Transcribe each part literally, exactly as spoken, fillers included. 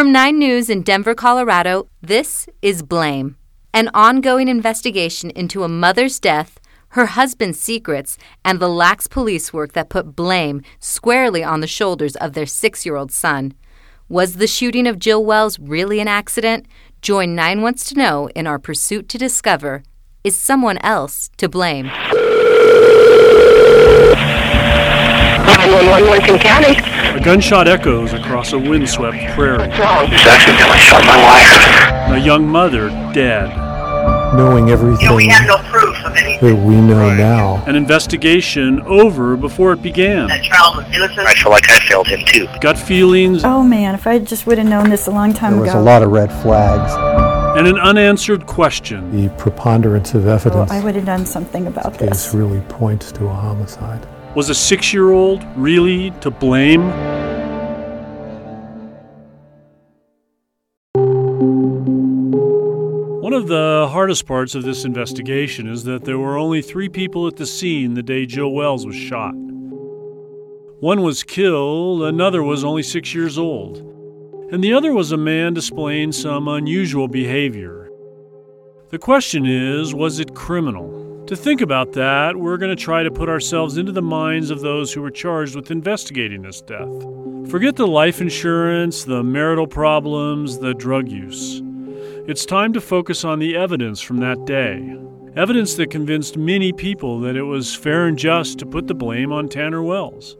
From nine News in Denver, Colorado, this is Blame, an ongoing investigation into a mother's death, her husband's secrets, and the lax police work that put blame squarely on the shoulders of their six-year-old son. Was the shooting of Jill Wells really an accident? Join Nine Wants to Know in our pursuit to discover, is someone else to blame? nine one one, Lincoln County. A gunshot echoes across a windswept prairie. This accidentally shot my wife. A young mother dead. Knowing everything You know, we have no proof of anything. that we know now. An investigation over before it began. That child was innocent. I feel like I failed him too. Gut feelings Oh man, if I just would have known this a long time There was ago. a lot of red flags. and an unanswered question. The preponderance of Oh, evidence I would have done something about case this. really points to a homicide. Was a six-year-old really to blame? One of the hardest parts of this investigation is that there were only three people at the scene the day Jill Wells was shot. One was killed, another was only six years old, and the other was a man displaying some unusual behavior. The question is, was it criminal? To think about that, we're going to try to put ourselves into the minds of those who were charged with investigating this death. Forget the life insurance, the marital problems, the drug use. It's time to focus on the evidence from that day. Evidence that convinced many people that it was fair and just to put the blame on Tanner Wells.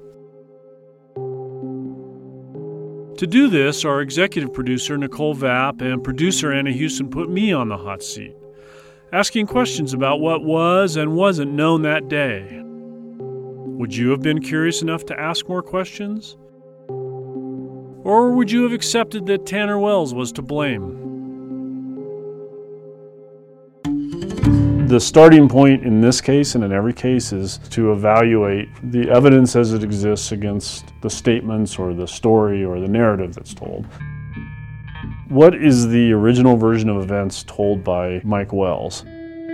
To do this, our executive producer, Nicole Vapp, and producer Anna Houston put me on the hot seat, asking questions about what was and wasn't known that day. Would you have been curious enough to ask more questions? Or would you have accepted that Tanner Wells was to blame? The starting point in this case and in every case is to evaluate the evidence as it exists against the statements or the story or the narrative that's told. What is the original version of events told by Mike Wells?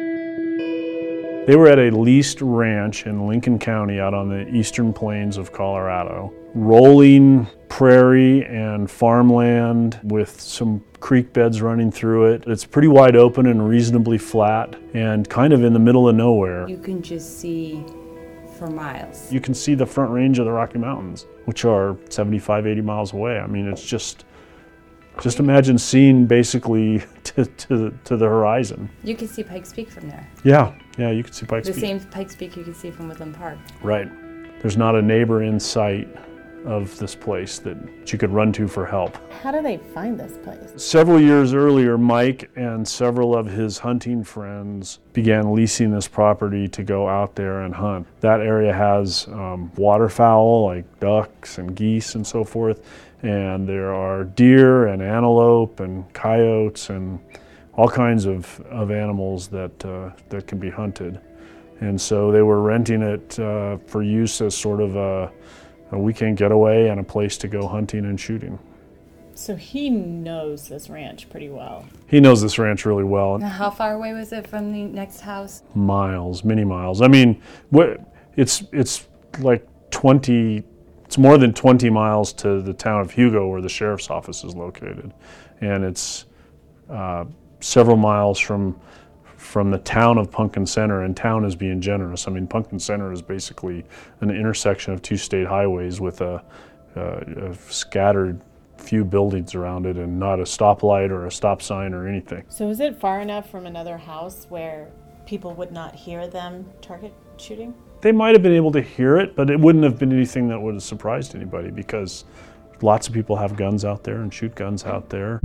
They were at a leased ranch in Lincoln County out on the eastern plains of Colorado. Rolling prairie and farmland with some creek beds running through it. It's pretty wide open and reasonably flat and kind of in the middle of nowhere. You can just see for miles. You can see the front range of the Rocky Mountains, which are seventy-five, eighty miles away. I mean, it's just, just imagine seeing basically to, to, to the horizon. You can see Pikes Peak from there. Yeah, yeah, you can see Pikes The Peak. same Pikes Peak you can see from Woodland Park. Right. There's not a neighbor in sight of this place that you could run to for help. How do they find this place? Several years earlier, Mike and several of his hunting friends began leasing this property to go out there and hunt. That area has um, waterfowl like ducks and geese and so forth, and there are deer and antelope and coyotes and all kinds of, of animals that, uh, that can be hunted. And so they were renting it uh, for use as sort of a a weekend getaway and a place to go hunting and shooting. So he knows this ranch pretty well. He knows this ranch really well. Now, how far away was it from the next house? Miles, many miles. I mean, what it's it's like twenty, it's more than twenty miles to the town of Hugo where the sheriff's office is located. And it's uh, several miles from from the town of Pumpkin Center, and town is being generous. I mean, Pumpkin Center is basically an intersection of two state highways with a, a, a scattered few buildings around it and not a stoplight or a stop sign or anything. So is it far enough from another house where people would not hear them target shooting? They might have been able to hear it, but it wouldn't have been anything that would have surprised anybody because lots of people have guns out there and shoot guns out there.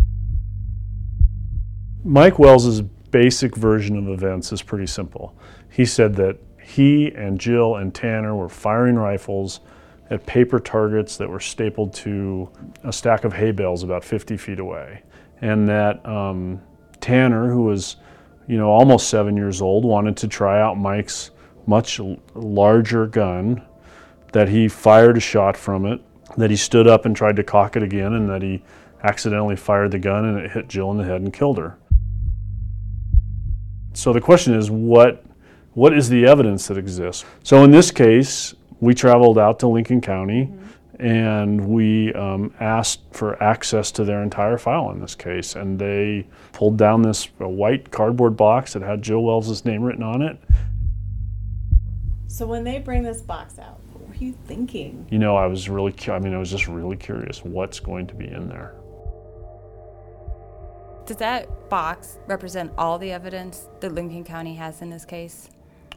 Mike Wells's basic version of events is pretty simple. He said that he and Jill and Tanner were firing rifles at paper targets that were stapled to a stack of hay bales about fifty feet away, and that um, Tanner, who was, you know, almost seven years old, wanted to try out Mike's much larger gun, that he fired a shot from it, that he stood up and tried to cock it again, and that he accidentally fired the gun and it hit Jill in the head and killed her. So the question is, what what is the evidence that exists? So in this case, we traveled out to Lincoln County, mm-hmm. and we um, asked for access to their entire file in this case, and they pulled down this uh, white cardboard box that had Jill Wells' name written on it. So when they bring this box out, what were you thinking? You know, I was really, cu- I mean, I was just really curious what's going to be in there. Does that box represent all the evidence that Lincoln County has in this case?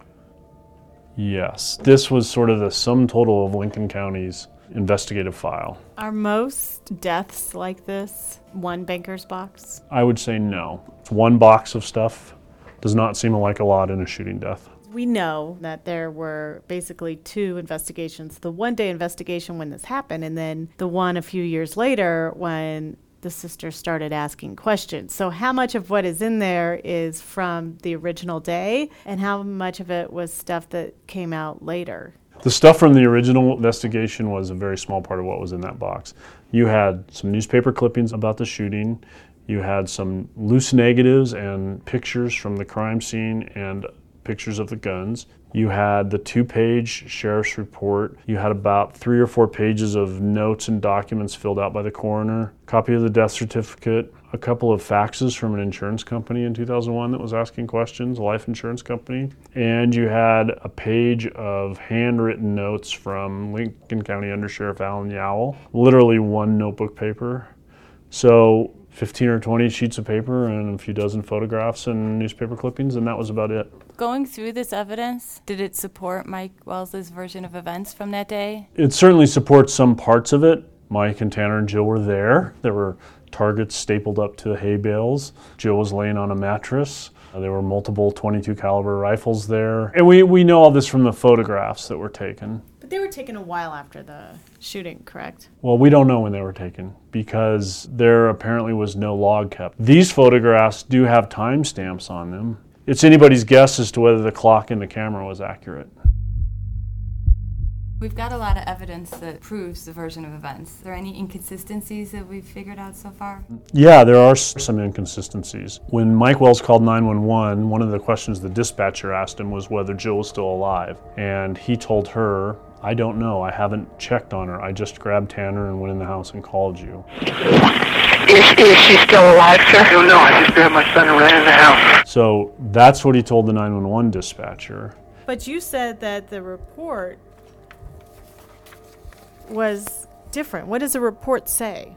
Yes, this was sort of the sum total of Lincoln County's investigative file. Are most deaths like this one banker's box? I would say no. One box of stuff does not seem like a lot in a shooting death. We know that there were basically two investigations. The one-day investigation when this happened, and then the one a few years later when the sister started asking questions. So how much of what is in there is from the original day, and how much of it was stuff that came out later? The stuff from the original investigation was a very small part of what was in that box. You had some newspaper clippings about the shooting. You had some loose negatives and pictures from the crime scene and pictures of the guns. You had the two-page sheriff's report. You had about three or four pages of notes and documents filled out by the coroner, a copy of the death certificate, a couple of faxes from an insurance company in two thousand one that was asking questions, a life insurance company, and you had a page of handwritten notes from Lincoln County Undersheriff Alan Yowell, literally one notebook paper. So fifteen or twenty sheets of paper and a few dozen photographs and newspaper clippings, and that was about it. Going through this evidence, did it support Mike Wells' version of events from that day? It certainly supports some parts of it. Mike and Tanner and Jill were there. There were targets stapled up to hay bales. Jill was laying on a mattress. Uh, there were multiple twenty-two caliber rifles there. And we, we know all this from the photographs that were taken. But they were taken a while after the shooting, correct? Well, we don't know when they were taken because there apparently was no log kept. These photographs do have timestamps on them. It's anybody's guess as to whether the clock in the camera was accurate. We've got a lot of evidence that proves the version of events. Are there any inconsistencies that we've figured out so far? Yeah, there are some inconsistencies. When Mike Wells called nine one one, one of the questions the dispatcher asked him was whether Jill was still alive. And he told her, "I don't know, I haven't checked on her. I just grabbed Tanner and went in the house and called you." Is, is she still alive, sir? I don't know, I just grabbed my son and ran in the house. So that's what he told the nine one one dispatcher. But you said that the report was different. What does the report say?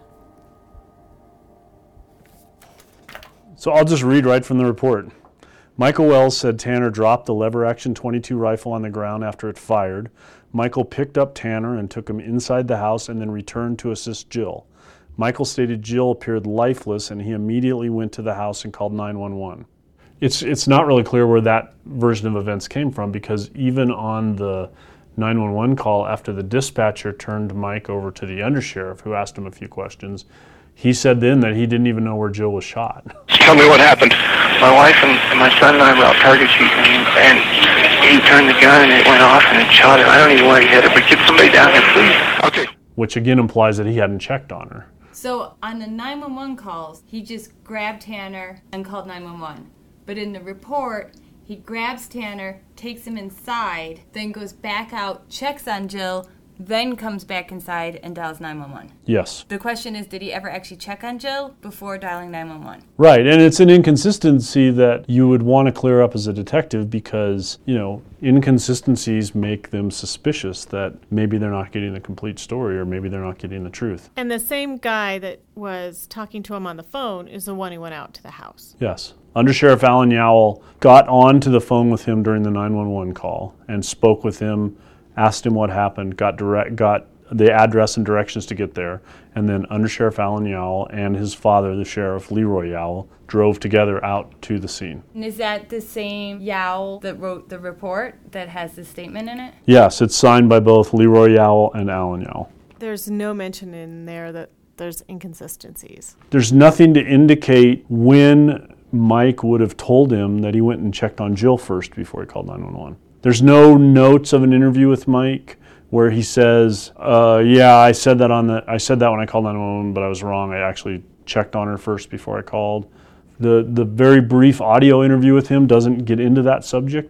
So I'll just read right from the report. Michael Wells said Tanner dropped the lever-action twenty-two rifle on the ground after it fired. Michael picked up Tanner and took him inside the house and then returned to assist Jill. Michael stated Jill appeared lifeless and he immediately went to the house and called nine one one. It's it's not really clear where that version of events came from because even on the nine one one call after the dispatcher turned Mike over to the undersheriff who asked him a few questions, he said then that he didn't even know where Jill was shot. Tell me what happened. My wife and, and my son and I were out target shooting, and he turned the gun and it went off and it shot her. I don't even know where he hit her, but get somebody down here, please. Okay. Which again implies that he hadn't checked on her. So on the nine one one calls, he just grabbed Tanner and called nine one one. But in the report, he grabs Tanner, takes him inside, then goes back out, checks on Jill, then comes back inside and dials nine one one. Yes. The question is, did he ever actually check on Jill before dialing nine one one? Right, and it's an inconsistency that you would want to clear up as a detective because, you know, inconsistencies make them suspicious that maybe they're not getting the complete story or maybe they're not getting the truth. And the same guy that was talking to him on the phone is the one who went out to the house. Yes. Undersheriff Alan Yowell got onto the phone with him during the nine one one call and spoke with him, asked him what happened, got direct, got the address and directions to get there, and then Undersheriff Alan Yowell and his father, the sheriff, Leroy Yowell, drove together out to the scene. And is that the same Yowell that wrote the report that has the statement in it? Yes, it's signed by both Leroy Yowell and Alan Yowell. There's no mention in there that there's inconsistencies. There's nothing to indicate when Mike would have told him that he went and checked on Jill first before he called nine one one. There's no notes of an interview with Mike where he says, uh, yeah, I said that on the I said that when I called nine one one, but I was wrong. I actually checked on her first before I called. The the very brief audio interview with him doesn't get into that subject.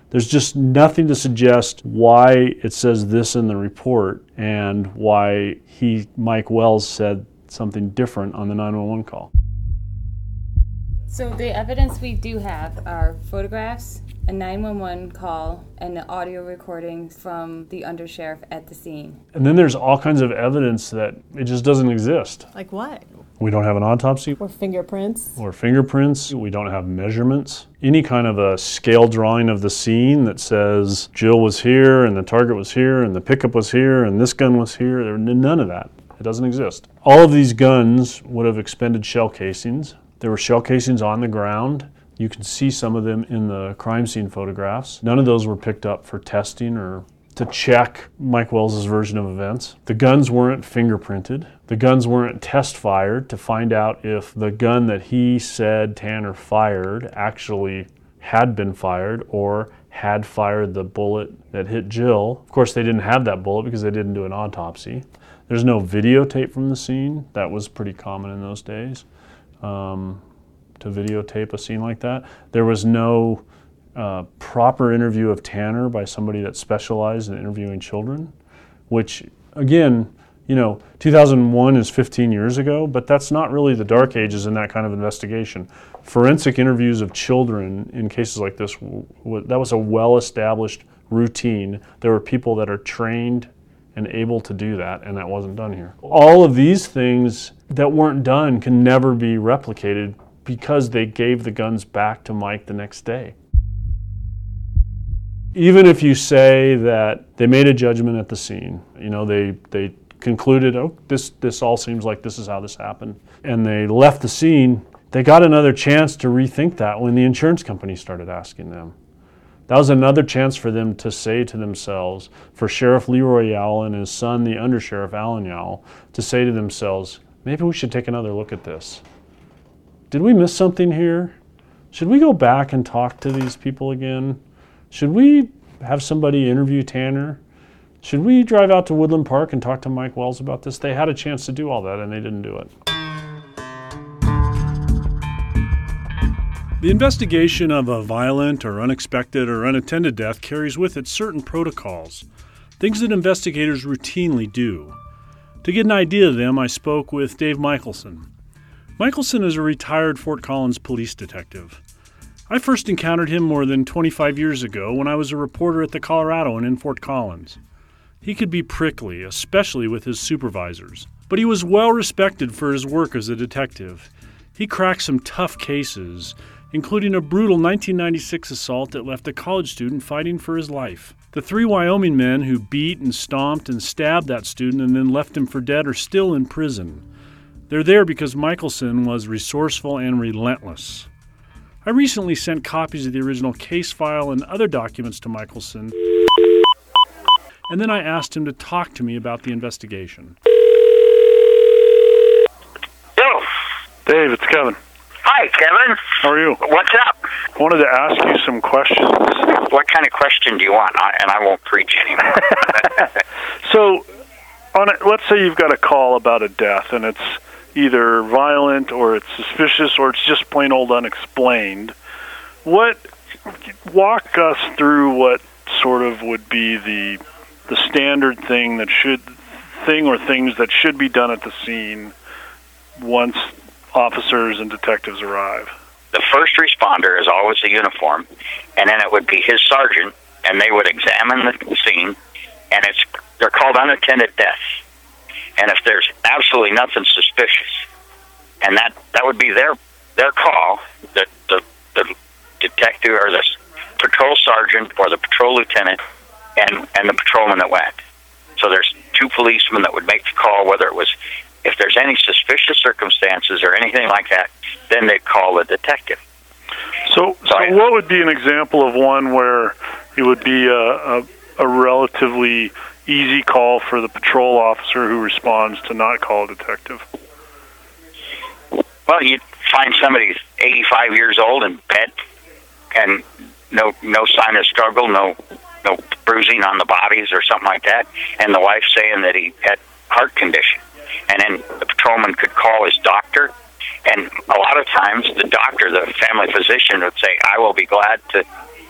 There's just nothing to suggest why it says this in the report and why he, Mike Wells, said something different on the nine one one call. So the evidence we do have are photographs, a nine one one call, and the audio recording from the undersheriff at the scene. And then there's all kinds of evidence that it just doesn't exist. Like what? We don't have an autopsy. Or fingerprints. Or fingerprints. We don't have measurements. Any kind of a scale drawing of the scene that says Jill was here and the target was here and the pickup was here and this gun was here. There, none of that. It doesn't exist. All of these guns would have expended shell casings. There were shell casings on the ground. You can see some of them in the crime scene photographs. None of those were picked up for testing or to check Mike Wells' version of events. The guns weren't fingerprinted. The guns weren't test fired to find out if the gun that he said Tanner fired actually had been fired or had fired the bullet that hit Jill. Of course, they didn't have that bullet because they didn't do an autopsy. There's no videotape from the scene. That was pretty common in those days, um, to videotape a scene like that. There was no Uh, proper interview of Tanner by somebody that specialized in interviewing children, which, again, you know, two thousand one is fifteen years ago, but that's not really the dark ages in that kind of investigation. Forensic interviews of children in cases like this, w- w- that was a well-established routine. There were people that are trained and able to do that, and that wasn't done here. All of these things that weren't done can never be replicated because they gave the guns back to Mike the next day. Even if you say that they made a judgment at the scene, you know, they they concluded, oh, this this all seems like this is how this happened, and they left the scene, they got another chance to rethink that when the insurance company started asking them. That was another chance for them to say to themselves, for Sheriff Leroy Yowell and his son, the Undersheriff Alan Yowell, to say to themselves, maybe we should take another look at this. Did we miss something here? Should we go back and talk to these people again? Should we have somebody interview Tanner? Should we drive out to Woodland Park and talk to Mike Wells about this? They had a chance to do all that and they didn't do it. The investigation of a violent or unexpected or unattended death carries with it certain protocols, things that investigators routinely do. To get an idea of them, I spoke with Dave Michelson. Michelson is a retired Fort Collins police detective. I first encountered him more than twenty-five years ago when I was a reporter at the Coloradoan in Fort Collins. He could be prickly, especially with his supervisors, but he was well respected for his work as a detective. He cracked some tough cases, including a brutal nineteen ninety-six assault that left a college student fighting for his life. The three Wyoming men who beat and stomped and stabbed that student and then left him for dead are still in prison. They're there because Michelson was resourceful and relentless. I recently sent copies of the original case file and other documents to Michelson, and then I asked him to talk to me about the investigation. Hello. Dave, it's Kevin. Hi, Kevin. How are you? What's up? I wanted to ask you some questions. What kind of question do you want? I, and I won't preach anymore. So, on a, let's say you've got a call about a death, and it's either violent or it's suspicious or it's just plain old unexplained. What, walk us through what sort of would be the the standard thing that should thing or things that should be done at the scene once officers and detectives arrive. The first responder is always a uniform, and then it would be his sergeant, and they would examine the scene, and it's they're called unattended deaths. And if there's absolutely nothing suspicious, and that, that would be their their call, the, the the detective or the patrol sergeant or the patrol lieutenant and, and the patrolman that went. So there's two policemen that would make the call, whether it was, if there's any suspicious circumstances or anything like that, then they'd call the detective. So, so, so I, what would be an example of one where it would be a, a, a relatively easy call for the patrol officer who responds to not call a detective? Well, you'd find somebody who's eighty-five years old in bed and no no sign of struggle, no no bruising on the bodies or something like that, and the wife saying that he had heart condition. And then the patrolman could call his doctor, and a lot of times the doctor, the family physician, would say, I will be glad to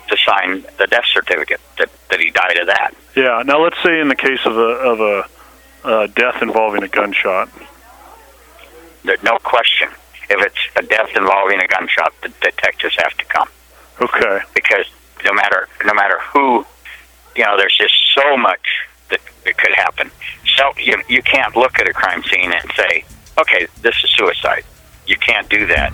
to sign the death certificate that, that he died of that. Yeah. Now, let's say in the case of a of a uh, death involving a gunshot. There's no question. If it's a death involving a gunshot, the detectives have to come. Okay. Because no matter no matter who, you know, there's just so much that, that could happen. So you you can't look at a crime scene and say, okay, this is suicide. You can't do that.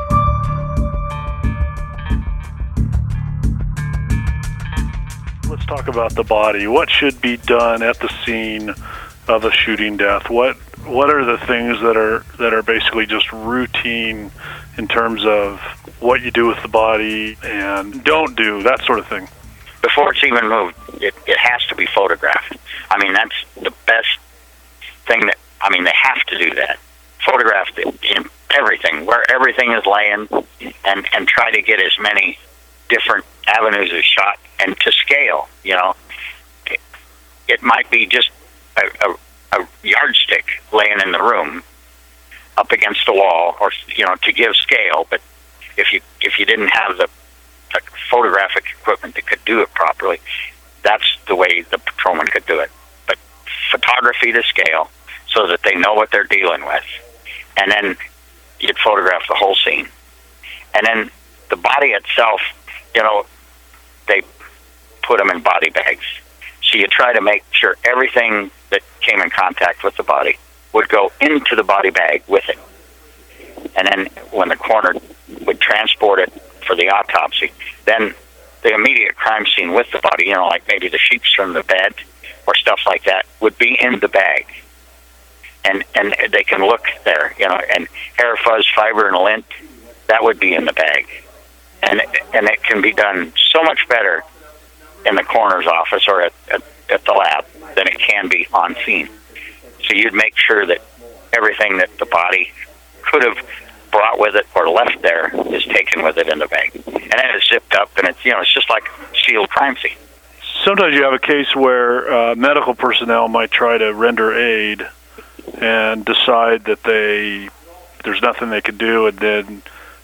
Let's talk about the body. What should be done at the scene of a shooting death? What what are the things that are that are basically just routine in terms of what you do with the body and don't do, that sort of thing? Before it's even moved, it, it has to be photographed. I mean, that's the best thing that, I mean, they have to do that. Photograph the, in everything, where everything is laying, and, and try to get as many different avenues of shot and to scale, you know. It, it might be just a, a, a yardstick laying in the room up against a wall, or, you know, to give scale, but if you if you didn't have the, the photographic equipment that could do it properly, that's the way the patrolman could do it. But photography to scale so that they know what they're dealing with, and then you'd photograph the whole scene. And then the body itself, you know, they put them in body bags. So you try to make sure everything that came in contact with the body would go into the body bag with it. And then when the coroner would transport it for the autopsy, then the immediate crime scene with the body, you know, like maybe the sheets from the bed or stuff like that, would be in the bag. And and they can look there, you know, and hair, fuzz, fiber, and lint, that would be in the bag. And and it can be done so much better in the coroner's office or at, at, at the lab than it can be on scene. So you'd make sure that everything that the body could have brought with it or left there is taken with it in the bag. And then it's zipped up, and it's, you know, it's just like a sealed crime scene. Sometimes you have a case where uh, medical personnel might try to render aid and decide that they there's nothing they can do, and then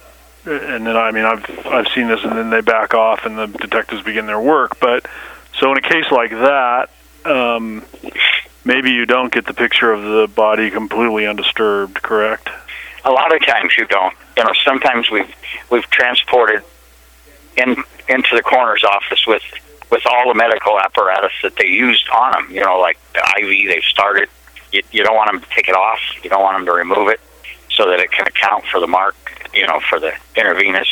and then I mean I've I've seen this, and then they back off and the detectives begin their work. But so in a case like that, um, maybe you don't get the picture of the body completely undisturbed, correct? A lot of times you don't. You know, sometimes we've we've transported in into the coroner's office with with all the medical apparatus that they used on them. You know, like the I V they've started. You, you don't want them to take it off. You don't want them to remove it, so that it can account for the mark. You know, for the intravenous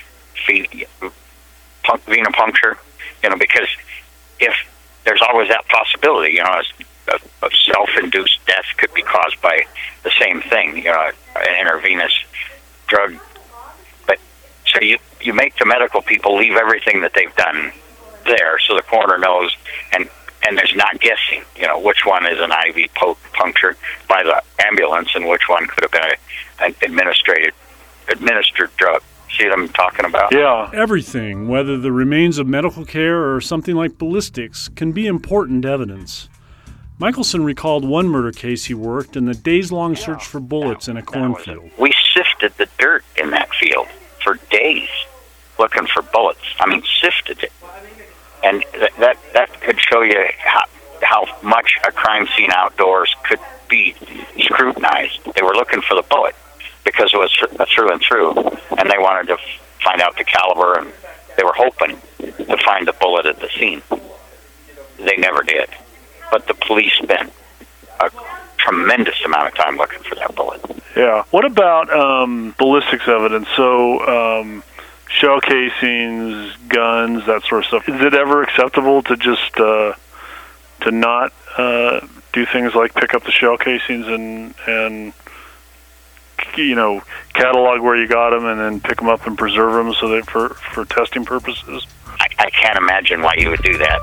venipuncture. You know, because if there's always that possibility, you know, a, a self-induced death could be caused by the same thing, you know, an intravenous drug. But so you you make the medical people leave everything that they've done there, so the coroner knows, and and there's not guessing, you know, which one is an I V po- puncture by the ambulance and which one could have been a, an administrated administered drug. See what I'm talking about? Yeah. Everything, whether the remains of medical care or something like ballistics, can be important evidence. Michelson recalled one murder case he worked in the days-long search for bullets in a cornfield. We sifted the dirt in that field for days looking for bullets. I mean, sifted it. And th- that that could show you how, how much a crime scene outdoors could be scrutinized. They were looking for the bullet because it was through and through, and they wanted to find out the caliber, and they were hoping to find the bullet at the scene. They never did. But the police spent a tremendous amount of time looking for that bullet. Yeah. What about um, ballistics evidence? So um, shell casings, guns, that sort of stuff. Is it ever acceptable to just uh, to not uh, do things like pick up the shell casings and and you know catalog where you got them and then pick them up and preserve them so that for for testing purposes? I, I can't imagine why you would do that.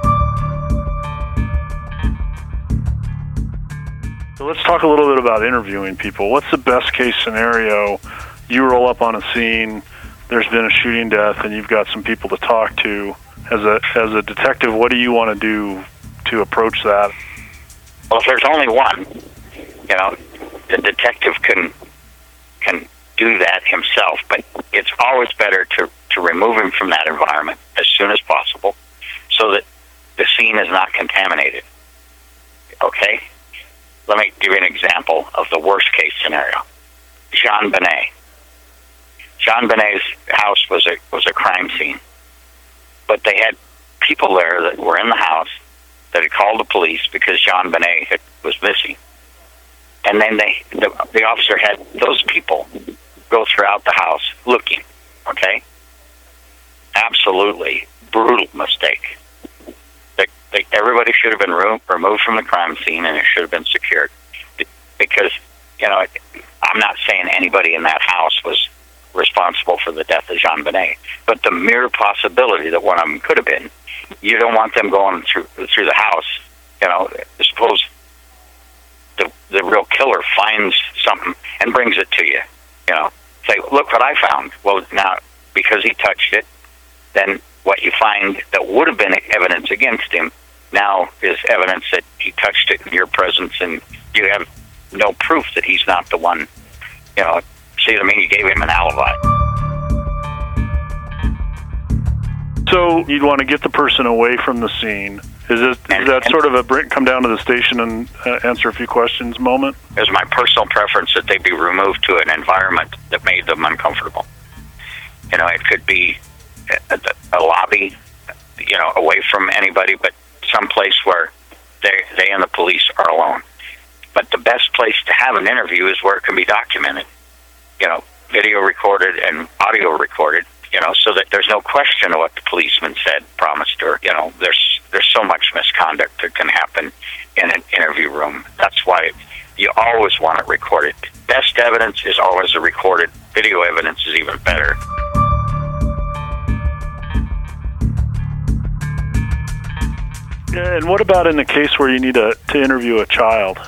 So let's talk a little bit about interviewing people. What's the best case scenario? You roll up on a scene, there's been a shooting death, and you've got some people to talk to. As a as a detective, what do you want to do to approach that? Well, if there's only one, you know, the detective can can do that himself, but it's always better to, to remove him from that environment as soon as possible so that the scene is not contaminated. Okay? Let me give you an example of the worst case scenario. JonBenét. JonBenét's house was a was a crime scene, but they had people there that were in the house that had called the police because JonBenét had, was missing, and then they the, the officer had those people go throughout the house looking. Okay, absolutely brutal mistake. They, they, everybody should have been re- removed from the crime scene, and it should have been secured because you know I'm not saying anybody in that house was responsible for the death of JonBenét, but the mere possibility that one of them could have been, you don't want them going through through the house. You know, suppose the the real killer finds something and brings it to you. You know, say, look what I found. Well, now because he touched it, then what you find that would have been evidence against him now is evidence that he touched it in your presence, and you have no proof that he's not the one. You know. See what I mean? You gave him an alibi. So you'd want to get the person away from the scene. Is, it, and, is that and, sort of a bring, come down to the station and uh, answer a few questions moment? It's my personal preference that they be removed to an environment that made them uncomfortable. You know, it could be a, a lobby, you know, away from anybody, but someplace where they they and the police are alone. But the best place to have an interview is where it can be documented. You know, video recorded and audio recorded, you know, so that there's no question of what the policeman said, promised, or, you know, there's there's so much misconduct that can happen in an interview room. That's why you always want it recorded. Best evidence is always a recorded. Video evidence is even better. And what about in the case where you need to, to interview a child?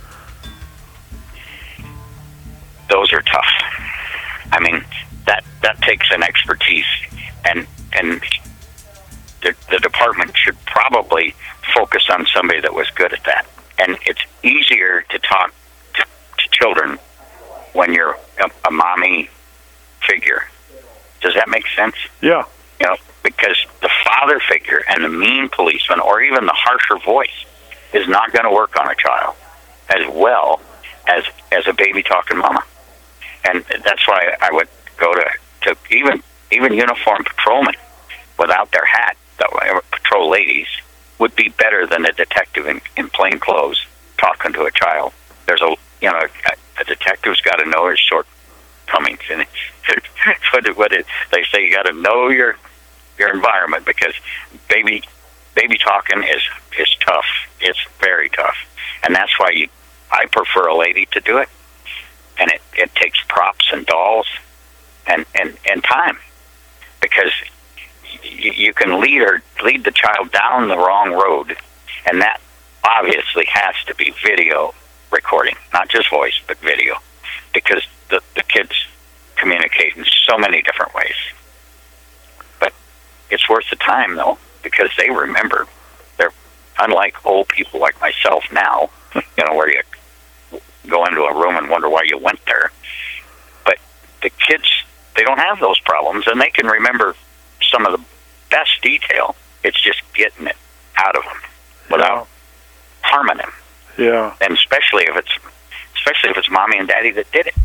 Those are tough. I mean, that that takes an expertise, and and the, the department should probably focus on somebody that was good at that. And it's easier to talk to, to children when you're a, a mommy figure. Does that make sense? Yeah. You know, because the father figure and the mean policeman, or even the harsher voice, is not going to work on a child as well as as a baby talking mama. And that's why I would go to, to even even uniformed patrolmen without their hat, the patrol ladies, would be better than a detective in, in plain clothes talking to a child. There's a you know a, a detective's got to know his shortcomings, and what, what it, they say, you got to know your your environment, because baby baby talking is is tough. It's very tough, and that's why you, I prefer a lady to do it. And it, it takes props and dolls and, and, and time, because you, you can lead her, lead the child down the wrong road, and that obviously has to be video recording, not just voice, but video, because the, the kids communicate in so many different ways. But it's worth the time, though, because they remember. They're unlike old people like myself now, you know, where you go into a room and wonder why you went there. But the kids, they don't have those problems, and they can remember some of the best detail. It's just getting it out of them without yeah. harming them. Yeah. And especially if it's especially if it's mommy and daddy that did it.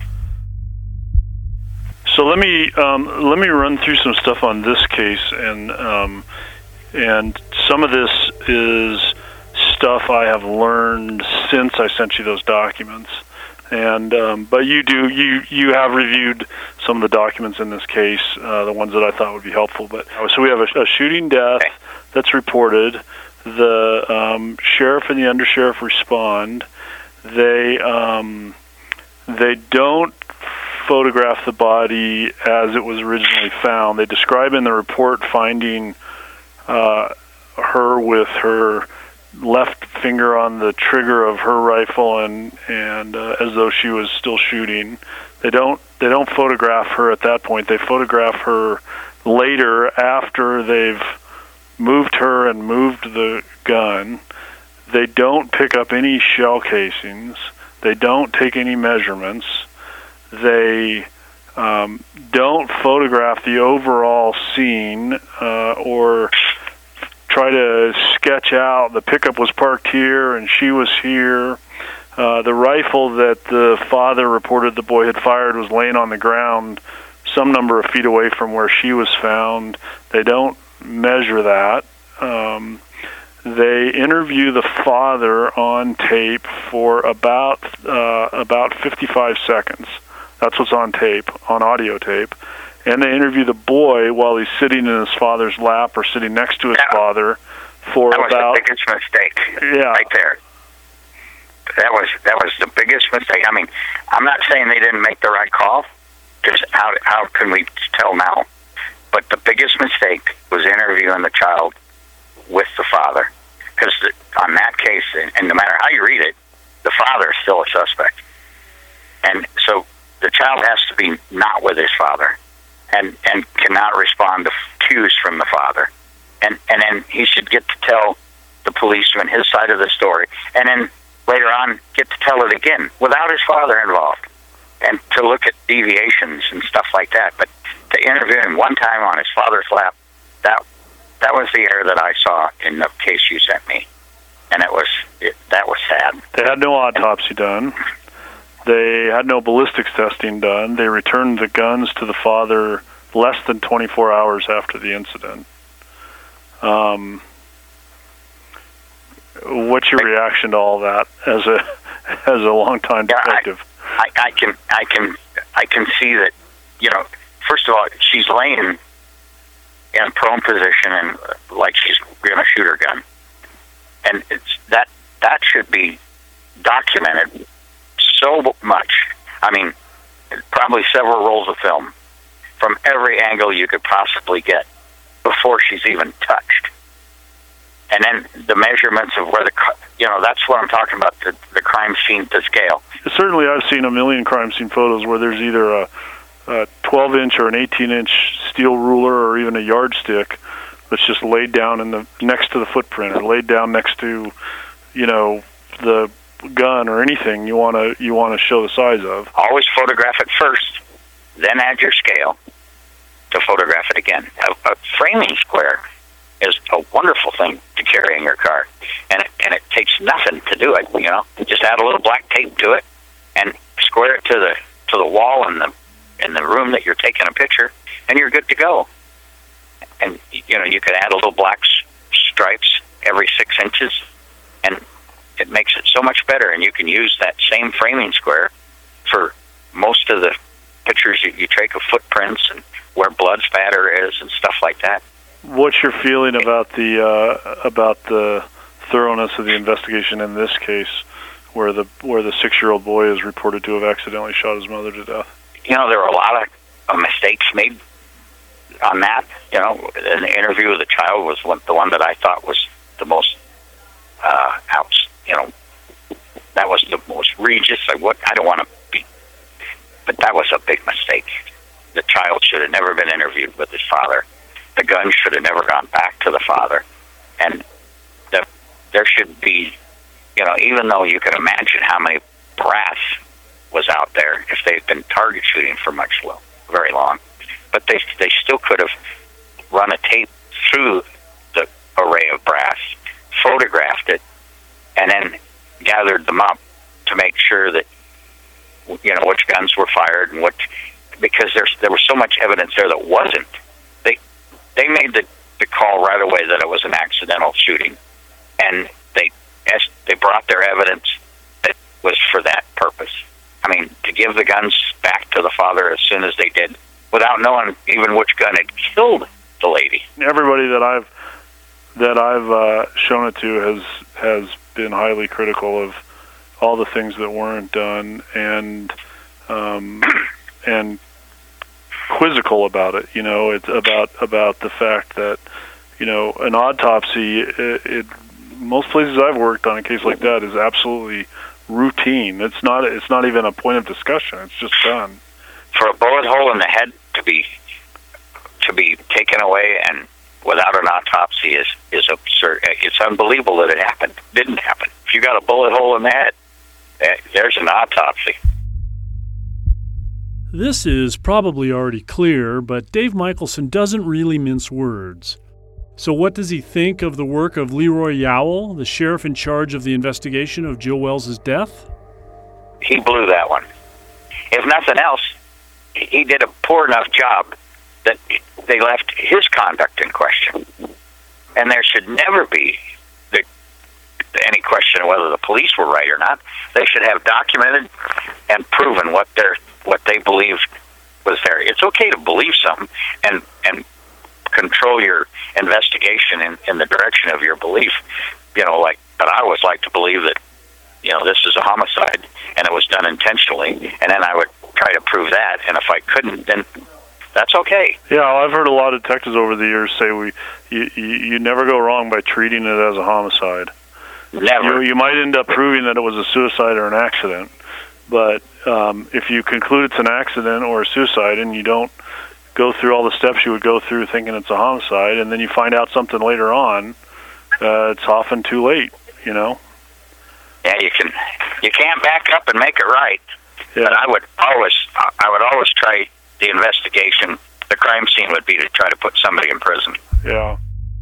So let me um, let me run through some stuff on this case, and um, and some of this is stuff I have learned since I sent you those documents, and um, but you do you you have reviewed some of the documents in this case, uh, the ones that I thought would be helpful. But so we have a, a shooting death that's reported. The um, sheriff and the undersheriff respond. They um, they don't photograph the body as it was originally found. They describe in the report finding uh, her with her left finger on the trigger of her rifle, and and uh, as though she was still shooting. They don't they don't photograph her at that point. They photograph her later after they've moved her and moved the gun. They don't pick up any shell casings. They don't take any measurements. They Um, don't photograph the overall scene uh, or try to sketch out the pickup was parked here and she was here. Uh, the rifle that the father reported the boy had fired was laying on the ground some number of feet away from where she was found. They don't measure that. Um, they interview the father on tape for about uh, about fifty-five seconds. That's what's on tape, on audio tape. And they interview the boy while he's sitting in his father's lap or sitting next to his that, father for that was about... the biggest mistake. Yeah. Right there. That was that was the biggest mistake. I mean, I'm not saying they didn't make the right call, because how, how can we tell now? But the biggest mistake was interviewing the child with the father. Because on that case, and, and no matter how you read it, the father is still a suspect. And so the child has to be not with his father and, and cannot respond to cues from the father. And, and then he should get to tell the policeman his side of the story. And then later on, get to tell it again without his father involved. And to look at deviations and stuff like that. But to interview him one time on his father's lap, that that was the error that I saw in the case you sent me. And it was it, that was sad. They had no autopsy done. They had no ballistics testing done. They returned the guns to the father less than twenty-four hours after the incident. Um, what's your reaction to all that as a as a longtime detective? Yeah, I, I, I can I can I can see that, you know, first of all, she's laying in a prone position and uh, like she's going to shoot her gun, and it's that that should be documented so much. I mean, probably several rolls of film from every angle you could possibly get before she's even touched. And then the measurements of where the, you know, that's what I'm talking about, the, the crime scene to scale. Certainly I've seen a million crime scene photos where there's either a, a twelve-inch or an eighteen-inch steel ruler or even a yardstick that's just laid down in the next to the footprint or laid down next to, you know, the gun or anything you want to you want to show the size of. Always photograph it first, then add your scale to photograph it again. A, a framing square is a wonderful thing to carry in your car, and it, and it takes nothing to do it. You know, just add a little black tape to it and square it to the to the wall in the in the room that you're taking a picture, and you're good to go. And you know, you can add a little black stripes every six inches, and it makes it so much better. And you can use that same framing square for most of the pictures you, you take of footprints and where blood spatter is and stuff like that. What's your feeling about the uh, about the thoroughness of the investigation in this case, where the where the six-year-old boy is reported to have accidentally shot his mother to death? You know, there were a lot of uh, mistakes made on that. You know, an interview with the child was one, the one that I thought was the most uh, outs. You know, that was the most egregious. I what I don't want to be, but that was a big mistake. The child should have never been interviewed with his father. The gun should have never gone back to the father. And the, there should be, you know, even though you can imagine how many brass was out there if they'd been target shooting for much long, very long, but they they still could have run a tape through the array of brass, photographed it, and then gathered them up to make sure that, you know, which guns were fired and what, because there's there was so much evidence there that wasn't. They they made the, the call right away that it was an accidental shooting, and they they brought their evidence that was for that purpose. I mean, to give the guns back to the father as soon as they did, without knowing even which gun had killed the lady. Everybody that I've that I've uh, shown it to has has been highly critical of all the things that weren't done, and um, and quizzical about it. You know, it's about about the fact that, you know, an autopsy, it, it most places I've worked on a case like that is absolutely routine. It's not it's not even a point of discussion. It's just done. For a bullet hole in the head to be to be taken away and without an autopsy is is absurd. It's unbelievable that it happened. Didn't happen. If you got a bullet hole in the head, there's an autopsy. This is probably already clear, but Dave Michelson doesn't really mince words. So what does he think of the work of Leroy Yowell, the sheriff in charge of the investigation of Joe Wells' death? He blew that one. If nothing else, he did a poor enough job that they left his conduct in question. And there should never be the, any question of whether the police were right or not. They should have documented and proven what they're, what they believed was there. It's okay to believe something and, and control your investigation in, in the direction of your belief. You know, like, but I always like to believe that, you know, this is a homicide and it was done intentionally, and then I would try to prove that, and if I couldn't, then that's okay. Yeah, well, I've heard a lot of detectives over the years say we you, you, you never go wrong by treating it as a homicide. Never. You, you might end up proving that it was a suicide or an accident, but um, if you conclude it's an accident or a suicide and you don't go through all the steps you would go through thinking it's a homicide, and then you find out something later on, uh, it's often too late, you know? Yeah, you can. You can't back up and make it right. Yeah. But I would always, I would always try the investigation. The crime scene would be to try to put somebody in prison. Yeah.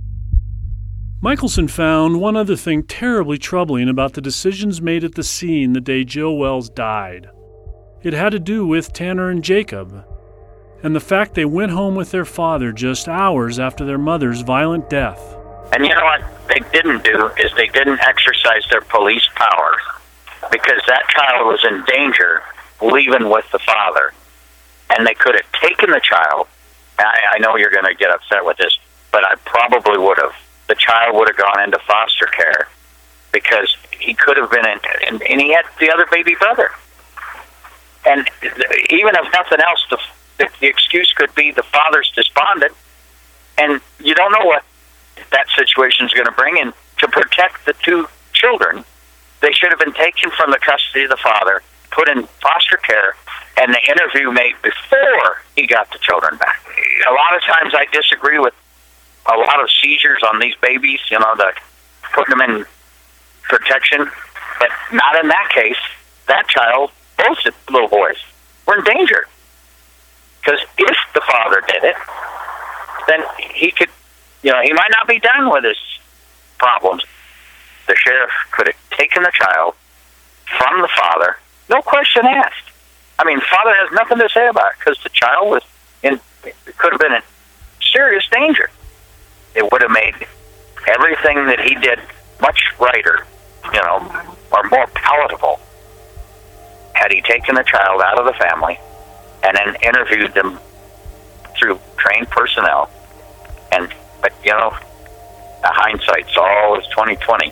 Michelson found one other thing terribly troubling about the decisions made at the scene the day Joe Wells died. It had to do with Tanner and Jacob, and the fact they went home with their father just hours after their mother's violent death. And you know what they didn't do is they didn't exercise their police power, because that child was in danger leaving with the father. And they could have taken the child. I, I know you're going to get upset with this, but I probably would have. The child would have gone into foster care because he could have been in, and, and he had the other baby brother. And even if nothing else, the, the, the excuse could be the father's despondent, and you don't know what that situation is going to bring in. To protect the two children, they should have been taken from the custody of the father, put in foster care, and the interview made before he got the children back. A lot of times I disagree with a lot of seizures on these babies, you know, the putting them in protection, but not in that case. That child, both the little boys, were in danger. Because if the father did it, then he could, you know, he might not be done with his problems. The sheriff could have taken the child from the father, no question asked. I mean, father has nothing to say about it because the child was in, could have been in serious danger. It would have made everything that he did much brighter, you know, or more palatable had he taken the child out of the family and then interviewed them through trained personnel. And but you know, hindsight's all is twenty twenty.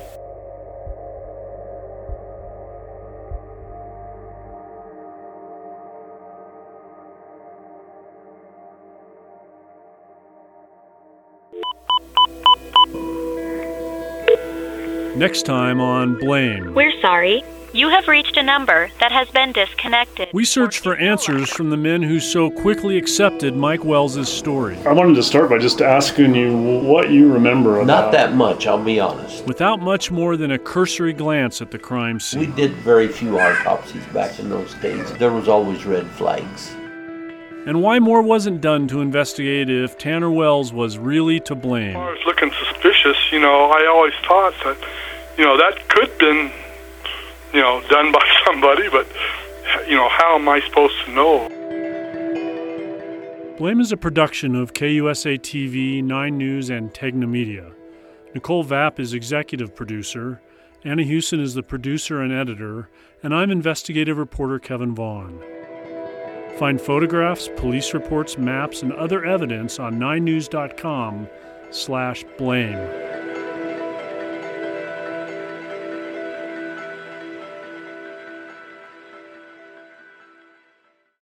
Next time on Blame. We're sorry. You have reached a number that has been disconnected. We search for answers from the men who so quickly accepted Mike Wells' story. I wanted to start by just asking you what you remember about... Not that much, I'll be honest. Without much more than a cursory glance at the crime scene. We did very few autopsies back in those days. There was always red flags. And why more wasn't done to investigate if Tanner Wells was really to blame. I was looking suspicious, you know, I always thought that, you know, that could have been, you know, done by somebody, but, you know, how am I supposed to know? Blame is a production of K U S A T V, Nine News, and Tegna Media. Nicole Vapp is executive producer, Anna Hewson is the producer and editor, and I'm investigative reporter Kevin Vaughn. Find photographs, police reports, maps, and other evidence on nine news dot com slash blame.